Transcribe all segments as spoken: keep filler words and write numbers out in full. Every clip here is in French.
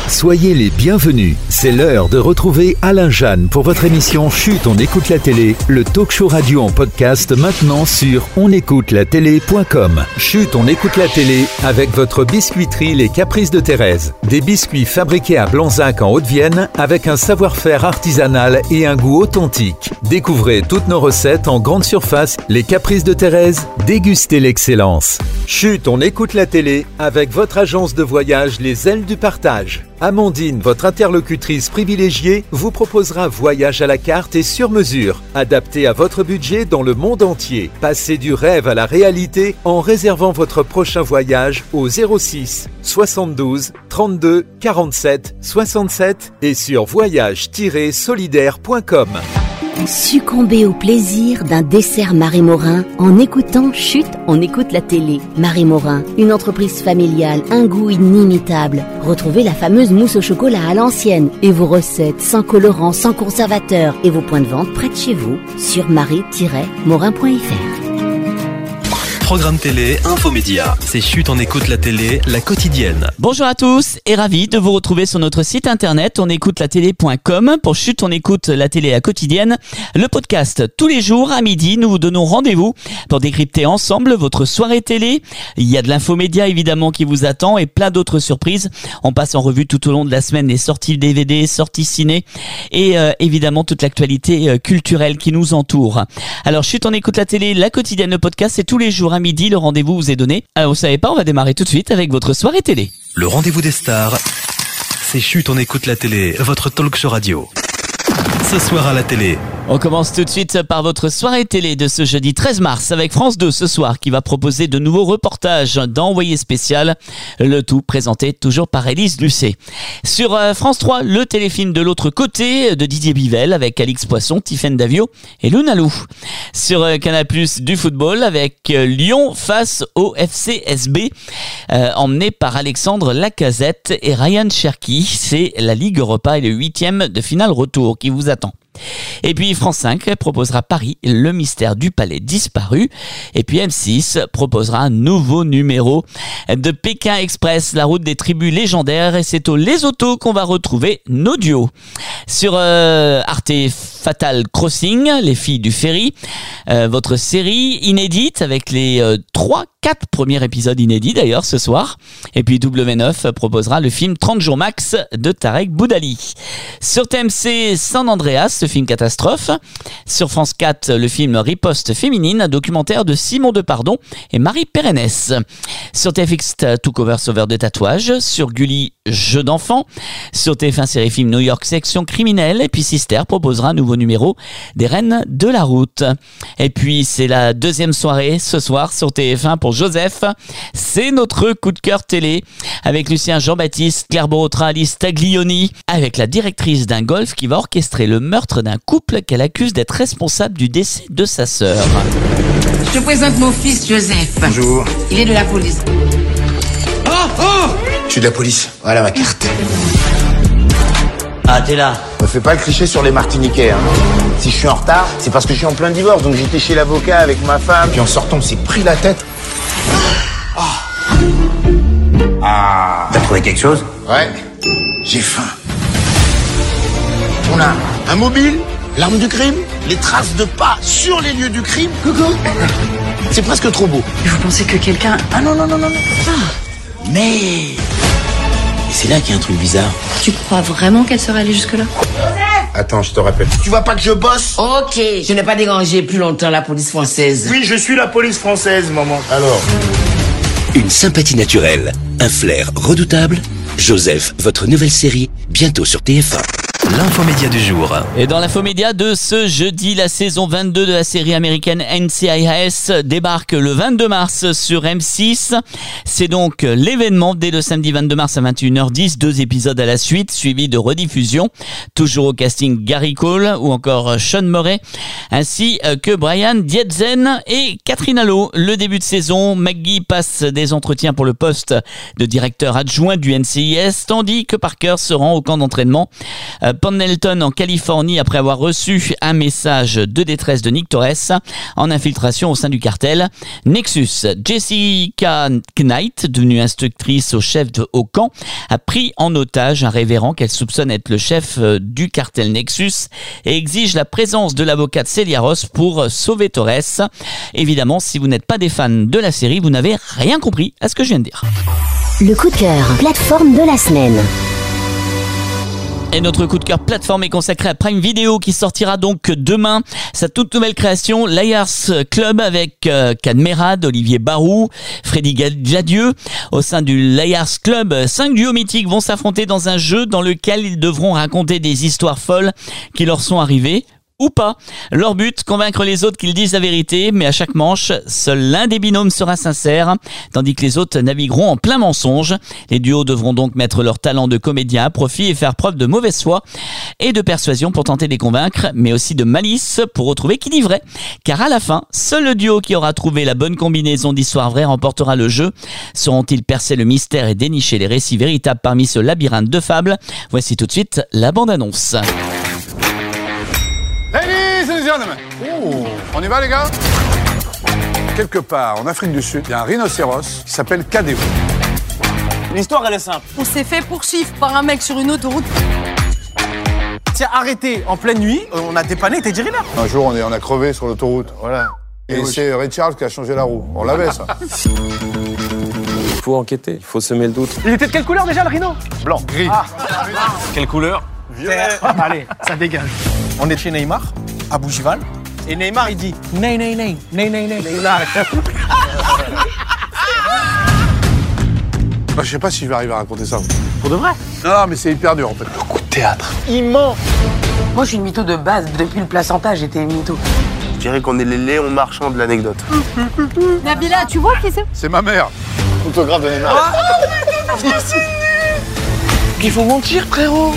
Soyez les bienvenus. C'est l'heure de retrouver Alain Jeanne pour votre émission Chut, on écoute la télé, le talk show radio en podcast maintenant sur on écoute la télé point com. Chut, on écoute la télé avec votre biscuiterie Les Caprices de Thérèse. Des biscuits fabriqués à Blanzac en Haute-Vienne avec un savoir-faire artisanal et un goût authentique. Découvrez toutes nos recettes en grande surface. Les Caprices de Thérèse, dégustez l'excellence. Chut, on écoute la télé avec votre agence de voyage Les Ailes du Partage. Amandine, votre interlocutrice privilégiée, vous proposera voyage à la carte et sur mesure, adapté à votre budget dans le monde entier. Passez du rêve à la réalité en réservant votre prochain voyage au zéro six soixante-douze trente-deux quarante-sept soixante-sept et sur voyage tiret solidaire point com. Succombez au plaisir d'un dessert Marie Morin en écoutant Chut, on écoute la télé. Marie Morin, une entreprise familiale, un goût inimitable. Retrouvez la fameuse mousse au chocolat à l'ancienne et vos recettes sans colorant, sans conservateur et vos points de vente près de chez vous sur marie tiret morin point f r. Programme télé, infomédia. C'est Chut, on écoute la télé, la quotidienne. Bonjour à tous et ravi de vous retrouver sur notre site internet on écoute la télé point com pour Chut, on écoute la télé, la quotidienne. Le podcast, tous les jours à midi, nous vous donnons rendez-vous pour décrypter ensemble votre soirée télé. Il y a de l'infomédia évidemment qui vous attend et plein d'autres surprises. On passe en revue tout au long de la semaine les sorties D V D, sorties ciné et euh, évidemment toute l'actualité euh, culturelle qui nous entoure. Alors Chut, on écoute la télé, la quotidienne, le podcast, c'est tous les jours à midi, le rendez-vous vous est donné. Alors vous savez pas, on va démarrer tout de suite avec votre soirée télé. Le rendez-vous des stars, c'est Chut, on écoute la télé, votre talk show radio. Ce soir à la télé. On commence tout de suite par votre soirée télé de ce jeudi treize mars avec France deux ce soir qui va proposer de nouveaux reportages d'envoyé spécial. Le tout présenté toujours par Élise Lucet. Sur euh, France trois, le téléfilm de l'autre côté de Didier Bivelle avec Alix Poisson, Tiffaine Davio et Luna Lou. Sur euh, Canal plus, du football avec euh, Lyon face au F C S B euh, emmené par Alexandre Lacazette et Ryan Cherki. C'est la Ligue Europa et le huitième de finale retour qui vous attend. Et puis France cinq proposera Paris, le mystère du palais disparu. Et puis M six proposera un nouveau numéro de Pékin Express, la route des tribus légendaires. Et c'est au Les Autos qu'on va retrouver nos duos. Sur euh, Arte, Fatal Crossing, les filles du ferry, euh, votre série inédite avec les euh, trois quatre premiers épisodes inédits d'ailleurs ce soir. Et puis W neuf proposera le film trente jours max de Tarek Boudali. Sur T M C, San Andreas, ce film catastrophe. Sur France quatre, le film Riposte féminine, un documentaire de Simon Depardon et Marie Pérennes. Sur T F X, Tout cover sauveur de tatouage. Sur Gulli, Jeux d'enfants. Sur T F un, série film New York, section criminelle. Et puis Sister proposera un nouveau numéro des Reines de la route. Et puis c'est la deuxième soirée ce soir sur T F un pour Joseph. C'est notre coup de cœur télé avec Lucien Jean-Baptiste, Claire Borotra, Alice Taglioni, avec la directrice d'un golf qui va orchestrer le meurtre d'un couple qu'elle accuse d'être responsable du décès de sa sœur. Je te présente mon fils Joseph. Bonjour. Il est de la police. Oh, oh! Je suis de la police. Voilà ma carte. Ah, t'es là. Me fais pas le cliché sur les Martiniquais, hein. Si je suis en retard, c'est parce que je suis en plein divorce, donc j'étais chez l'avocat avec ma femme, puis en sortant, on s'est pris la tête. Oh. Ah. T'as trouvé quelque chose? Ouais. J'ai faim. On a un mobile, l'arme du crime, les traces de pas sur les lieux du crime. Coucou. C'est presque trop beau. Et vous pensez que quelqu'un... Ah non, non, non, non, non. Ah. Mais... c'est là qu'il y a un truc bizarre. Tu crois vraiment qu'elle serait allée jusque-là? Attends, je te rappelle. Tu vois pas que je bosse? Ok, je n'ai pas dérangé plus longtemps la police française. Oui, je suis la police française, maman. Alors? Une sympathie naturelle, un flair redoutable. Joseph, votre nouvelle série, bientôt sur T F un. L'infomédia du jour. Et dans l'infomédia de ce jeudi, la saison vingt-deux de la série américaine N C I S débarque le vingt-deux mars sur M six. C'est donc l'événement dès le samedi vingt-deux mars à vingt et une heures dix, deux épisodes à la suite, suivis de rediffusion. Toujours au casting Gary Cole ou encore Sean Murray, ainsi que Brian Dietzen et Catherine Allo. Le début de saison, McGee passe des entretiens pour le poste de directeur adjoint du N C I S, tandis que Parker se rend au camp d'entraînement Pendleton en Californie après avoir reçu un message de détresse de Nick Torres en infiltration au sein du cartel. Nexus, Jessica Knight, devenue instructrice au chef de haut camp, a pris en otage un révérend qu'elle soupçonne être le chef du cartel Nexus et exige la présence de l'avocate Celia Ross pour sauver Torres. Évidemment, si vous n'êtes pas des fans de la série, vous n'avez rien compris à ce que je viens de dire. Le coup de cœur, plateforme de la semaine. Et notre coup de cœur plateforme est consacré à Prime Video qui sortira donc demain sa toute nouvelle création Liars Club avec euh, Kad Merad, Olivier Barou, Freddy Gladieux. Au sein du Liars Club, cinq duos mythiques vont s'affronter dans un jeu dans lequel ils devront raconter des histoires folles qui leur sont arrivées. Ou pas. Leur but, convaincre les autres qu'ils disent la vérité, mais à chaque manche, seul l'un des binômes sera sincère, tandis que les autres navigueront en plein mensonge. Les duos devront donc mettre leur talent de comédien à profit et faire preuve de mauvaise foi et de persuasion pour tenter de les convaincre, mais aussi de malice pour retrouver qui dit vrai. Car à la fin, seul le duo qui aura trouvé la bonne combinaison d'histoires vraies remportera le jeu. Sauront-ils percer le mystère et dénicher les récits véritables parmi ce labyrinthe de fables? Voici tout de suite la bande-annonce. Ladies and gentlemen, oh, on y va les gars? Quelque part en Afrique du Sud, il y a un rhinocéros qui s'appelle Kadéo. L'histoire elle est simple. On s'est fait poursuivre par un mec sur une autoroute. C'est arrêté en pleine nuit, on a dépanné Teddy Riner. Un jour on, est, on a crevé sur l'autoroute, voilà. Et, Et c'est Richard qui a changé la roue. On l'avait ça. Il faut enquêter, il faut semer le doute. Il était de quelle couleur déjà le rhino? Blanc. Gris. Ah. Quelle couleur? Violet. Allez, ça dégage. On est chez Neymar, à Bougival. Et Neymar, il dit Ney, Ney, Ney, Ney, Ney, Ney. Neymar. Bah, je sais pas si je vais arriver à raconter ça. Pour de vrai? Non, mais c'est hyper dur en fait. Le coup de théâtre. Il ment. Moi, je suis une mytho de base. Depuis le placenta, j'étais une mytho. Je dirais qu'on est les Léon Marchand de l'anecdote. Nabila, tu vois qui c'est? C'est ma mère. Photographe de Neymar. Ah, Il faut mentir, frérot.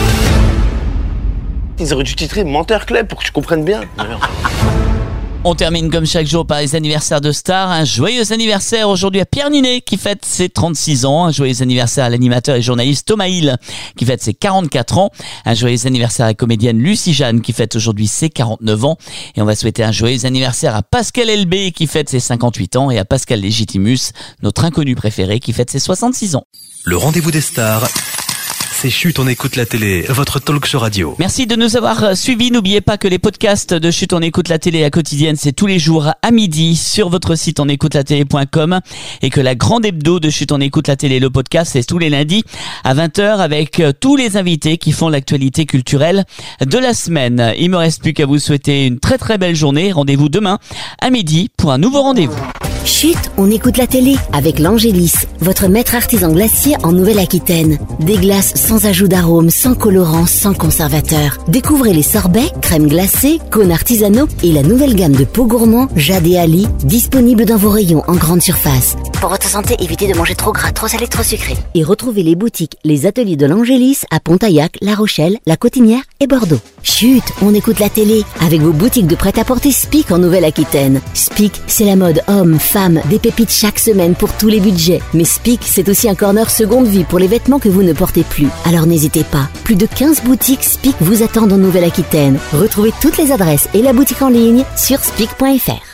Ils auraient dû titrer Menteur Club pour que tu comprennes bien. On termine comme chaque jour par les anniversaires de stars. Un joyeux anniversaire aujourd'hui à Pierre Ninet qui fête ses trente-six ans. Un joyeux anniversaire à l'animateur et journaliste Thomas Hill qui fête ses quarante-quatre ans. Un joyeux anniversaire à la comédienne Lucie Jeanne qui fête aujourd'hui ses quarante-neuf ans. Et on va souhaiter un joyeux anniversaire à Pascal Elbé qui fête ses cinquante-huit ans et à Pascal Légitimus, notre inconnu préféré, qui fête ses soixante-six ans. Le rendez-vous des stars. C'est Chut, on écoute la télé, votre talk show radio. Merci de nous avoir suivis. N'oubliez pas que les podcasts de Chut, on écoute la télé à quotidienne, c'est tous les jours à midi sur votre site on écoute la télé point com et que la grande hebdo de Chut, on écoute la télé, le podcast, c'est tous les lundis à vingt heures avec tous les invités qui font l'actualité culturelle de la semaine. Il me reste plus qu'à vous souhaiter une très très belle journée. Rendez-vous demain à midi pour un nouveau rendez-vous. Chut, on écoute la télé avec l'Angélis, votre maître artisan glacier en Nouvelle-Aquitaine. Des glaces sans ajout d'arômes, sans colorant, sans conservateur. Découvrez les sorbets, crèmes glacées, cônes artisanaux et la nouvelle gamme de pots gourmands Jade et Ali, disponible dans vos rayons en grande surface. Pour votre santé, évitez de manger trop gras, trop salé, trop sucré. Et retrouvez les boutiques, les ateliers de l'Angélis à Pontaillac, La Rochelle, La Cotinière et Bordeaux. Chut, on écoute la télé avec vos boutiques de prêt-à-porter Spic en Nouvelle-Aquitaine. Spic, c'est la mode homme, femme, des pépites chaque semaine pour tous les budgets. Mais Spic, c'est aussi un corner seconde vie pour les vêtements que vous ne portez plus. Alors n'hésitez pas, plus de quinze boutiques Spic vous attendent en Nouvelle-Aquitaine. Retrouvez toutes les adresses et la boutique en ligne sur spic point f r.